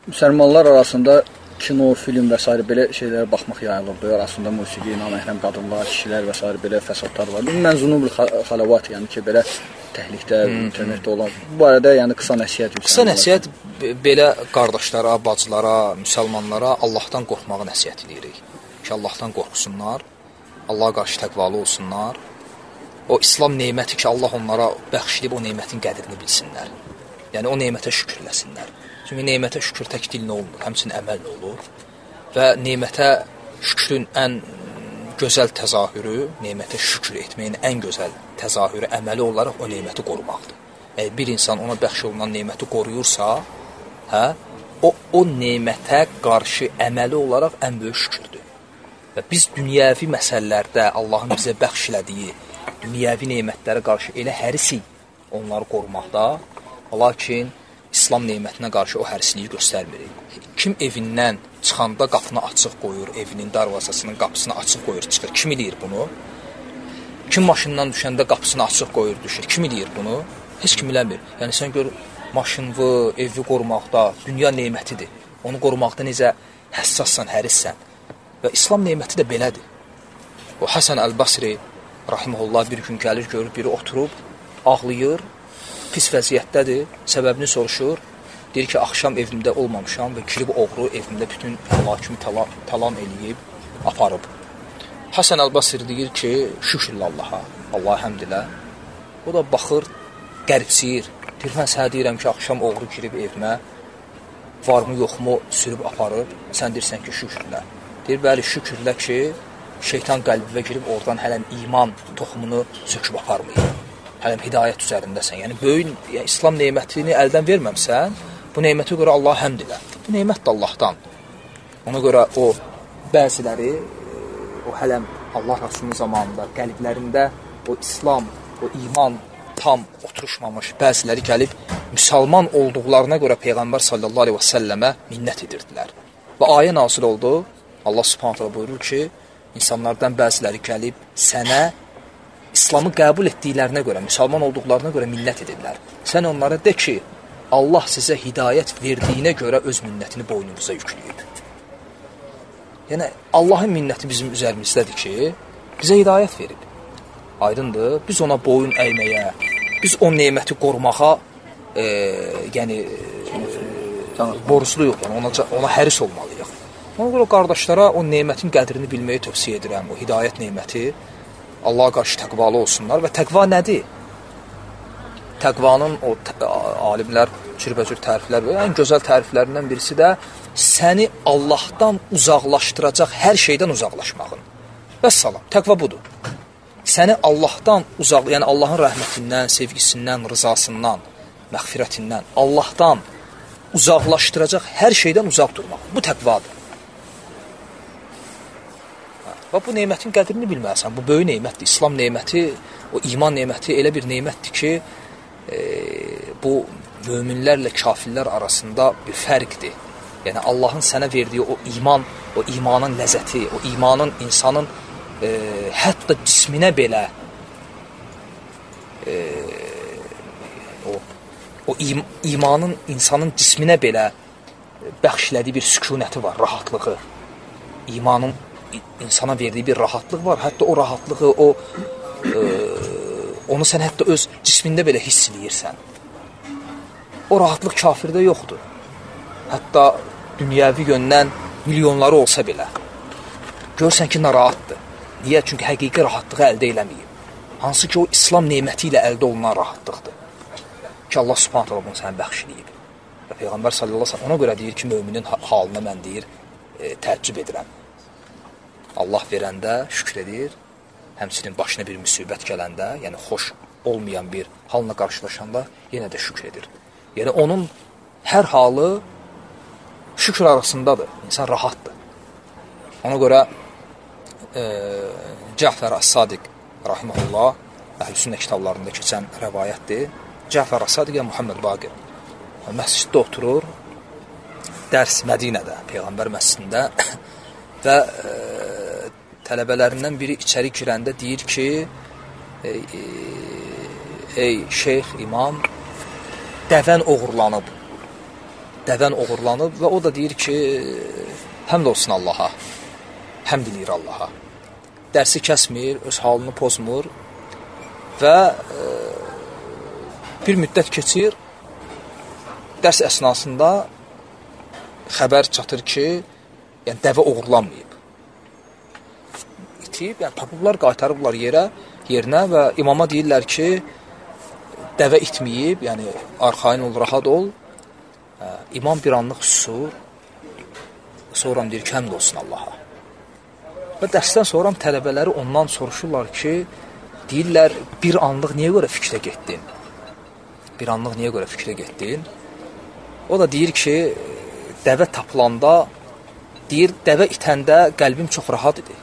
müsəlmanlar arasında kino, film və s. belə şeylərə baxmaq yayılırdı. Arasında musiqi, naməhrəm qadınlar, kişilər və s. belə fəsadlar var. Mənzunul xalavat, yəni ki, belə təhlikdə, internetdə olan. Bu barədə yəni qısa nəsihət. Qısa nəsihət belə qardaşlara, bacılara, müsəlmanlara Allahdan qorxmağı nəsihət edirik. Ki, Allahdan qorxsunlar, Allaha qarşı təqvalı olsunlar. O İslam neməti ki, Allah onlara bəxşidib o nemətin qədrini bilsinlər. Yəni, o nemətə şükürləsinlər. Çünki nemətə şükür tək dillə olmur, həmçinin əməllə olur. Və nemətə şükrün ən gözəl təzahürü, nemətə şükür etməyin ən gözəl təzahürü, əməli olaraq o neməti qorumaqdır. Əgər bir insan ona bəxş olunan neməti qoruyursa, o nemətə qarşı əməli olaraq ən böyük şükürdür. Və biz dünyəvi məsələlərdə Allahın bizə bəxş elədiyi dünyəvi nemətlərə qarşı elə hərisik onları qorumaqda, lakin İslam nemətinə qarşı o hərisliyi göstərmirik. Kim evindən çıxanda qapını açıq qoyur, evinin darvazasının qapısını açıq qoyur, çıxır. Kim eləyir bunu? Kim maşından düşəndə qapısını açıq qoyur, düşür. Kim eləyir bunu? Heç kim eləmir. Yəni, sən gör, maşınvı, evi qorumaqda dünya nemətidir. Onu qorumaqda necə həssassan, hərissən. Və İslam neməti də belədir. O Həsən Əl-Basri, rahiməhullah, bir gün gəlir, görür, biri oturub, ağlayır, pis vəziyyətdədir, səbəbini soruşur. Deyir ki, axşam evimdə olmamışam və girib oğru evimdə bütün həlakimi talan eləyib, aparıb. Həsən Əl-Basri deyir ki, şükürlə Allaha, Allaha həmd elə. O da baxır, qəribsiyir. Deyir, mən sənə deyirəm ki, axşam oğru girib evimə, varmı, yoxmu sürüb aparıb, sən deyirsən ki, şükürlə. Deyir, bəli, şükürlə ki, şeytan qəlbivə girib oradan hələm iman toxumunu söküb aparmayıb. Hələm hidayət üzərindəsən. Yəni, böyük İslam neymətini əldən verməmsən, bu neymətə görə Allaha həmd elə. Bu neymət də Allahdan. Ona görə o bəziləri, o hələm Allah Rasulunun zamanında qəlblərində o İslam, o iman tam oturuşmamış bəziləri gəlib müsəlman olduqlarına görə Peyğəmbər sallallahu aleyhi və səlləmə minnət edirdilər. Və ayə nazil oldu, Allah subhanətlə buyurur ki, insanlardan bəziləri gəlib sənə İslamı qəbul etdiklərinə görə, müsəlman olduqlarına görə minnət edirlər. Sən onlara de ki, Allah sizə hidayət verdiyinə görə öz minnətini boynunuza yükləyib. Yəni, Allahın minnəti bizim üzərimizdədir ki, bizə hidayət verib. Aydındır, biz ona boyun əyməyə, biz o neməti qorumağa borcluyuq, yəni ona həris olmalıyıq. Ona görə qardaşlara o nemətin qədrini bilməyi tövsiyə edirəm, o hidayət neməti. Allaha qarşı təqvalı olsunlar və təqva nədir? Təqvanın o alimlər cürbəcür təriflər və ən gözəl təriflərindən birisi də səni Allahdan uzaqlaşdıracaq hər şeydən uzaqlaşmağın. Vəssalam, təqva budur. Səni Allahdan yəni Allahın rəhmətindən, sevgisindən, rızasından, məğfirətindən, Allahdan uzaqlaşdıracaq hər şeydən uzaq durmaq. Bu təqvadır. Və bu nemətin qədrini bilməlisən. Bu böyük nemətdir. İslam neməti, o iman neməti elə bir nemətdir ki, bu möminlərlə kafirlər arasında bir fərqdir. Yəni, Allahın sənə verdiyi o iman, o imanın ləzzəti, o imanın insanın hətta cisminə belə o imanın insanın cisminə belə bəxşlədiyi bir sükunəti var, rahatlığı. İmanın insana verdiyi bir rahatlıq var. Hətta o rahatlığı, onu sən hətta öz cismində belə hiss edirsən. O rahatlıq kafirdə yoxdur. Hətta dünyəvi yöndən milyonları olsa belə. Görsən ki, narahatdır. Niyə? Çünki həqiqi rahatlığı əldə eləməyib. Hansı ki, o İslam neməti ilə əldə olunan rahatlıqdır. Ki, Allah subhanət hala bunu sənə bəxş edib. Və Peyğəmbər sallallahu aleyhi ve sellem ona görə deyir ki, müminin halına mən deyir, təəccüb edirəm. Allah verəndə şükür edir, həmçinin başına bir müsibət gələndə, yəni xoş olmayan bir halına qarşılaşanda yenə də şükür edir. Yəni onun hər halı şükür arasındadır, insan rahatdır. Ona görə Cəfər As-Sadiq rahiməhullah, Əhl-i kitablarında keçən rəvayətdir. Cəfər As-Sadiq və Muhammed Baqir məsciddə oturur, dərs Mədinədə, Peyğəmbər məscidində və tələbələrindən biri içəri girəndə deyir ki, ey şeyx, imam, dəvən oğurlanıb. dəvən oğurlanıb və o da deyir ki, həmd olsun Allaha, həmd eləyir Allaha. Dərsi kəsmir, öz halını pozmur və bir müddət keçir, dərs əsnasında xəbər çatır ki, yəni dəvə oğurlanmayıb. İtib, yəni tapıblar, qaytarıblar yerinə və imama deyirlər ki, dəvə itməyib, yəni arxayın ol, rahat ol. İmam bir anlıq susur, sonra deyir ki, həmd olsun Allaha. Və dərsdən sonra tələbələri ondan soruşurlar ki, deyirlər, bir anlıq niyə görə fikrə getdin? Bir anlıq niyə görə fikrə getdin? O da deyir ki, dəvə tapılanda, deyir, dəvə itəndə qəlbim çox rahat idi.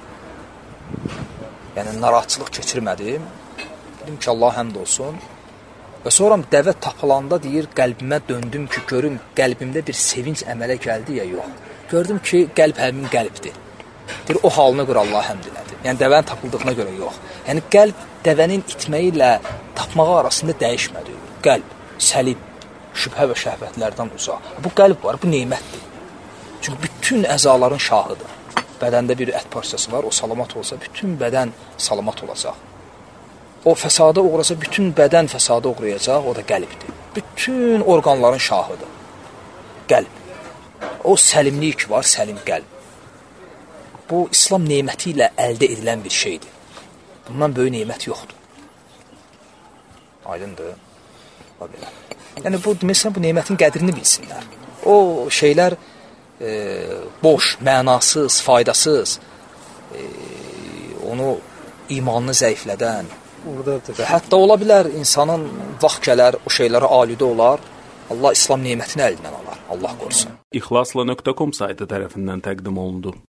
Yəni, narahatçılıq keçirmədim. Dedim ki, Allah həmd olsun. Və sonra dəvə tapılanda, deyir, qəlbimə döndüm ki, görüm, qəlbimdə bir sevinç əmələ gəldi ya, yox. Gördüm ki, qəlb həmin qəlbdir. Deyir, o halına görə Allah həmd elədi. Yəni, dəvənin tapıldığına görə yox. Yəni, qəlb dəvənin itməyi ilə tapmağı arasında dəyişmədi. Qəlb, səlim, şübhə və şəhvətlərdən uzaq. Bu qəlb var, bu neymətdir. Çünki bütün əzaların şahıdır. Bədəndə bir ət parçası var, o salamat olsa, bütün bədən salamat olacaq. O fəsada uğrasa, bütün bədən fəsada uğrayacaq, o da qəlbdir. Bütün orqanların şahıdır. Qəlb. O səlimlik var, səlim qəlb. Bu, İslam neyməti ilə əldə edilən bir şeydir. Bundan böyük neymət yoxdur. Aydındır. Yəni, bu, məsələn, bu neymətin qədrini bilsinlər. O şeylər boş, mənasız, faydasız, onu imanını zəiflədən və hətta ola bilər insanın vaxt gələr, o şeylərə aludə olar, Allah İslam neymətini əlindən alar. Allah qorusun. İxlasla.com saytı tərəfindən təqdim olundu.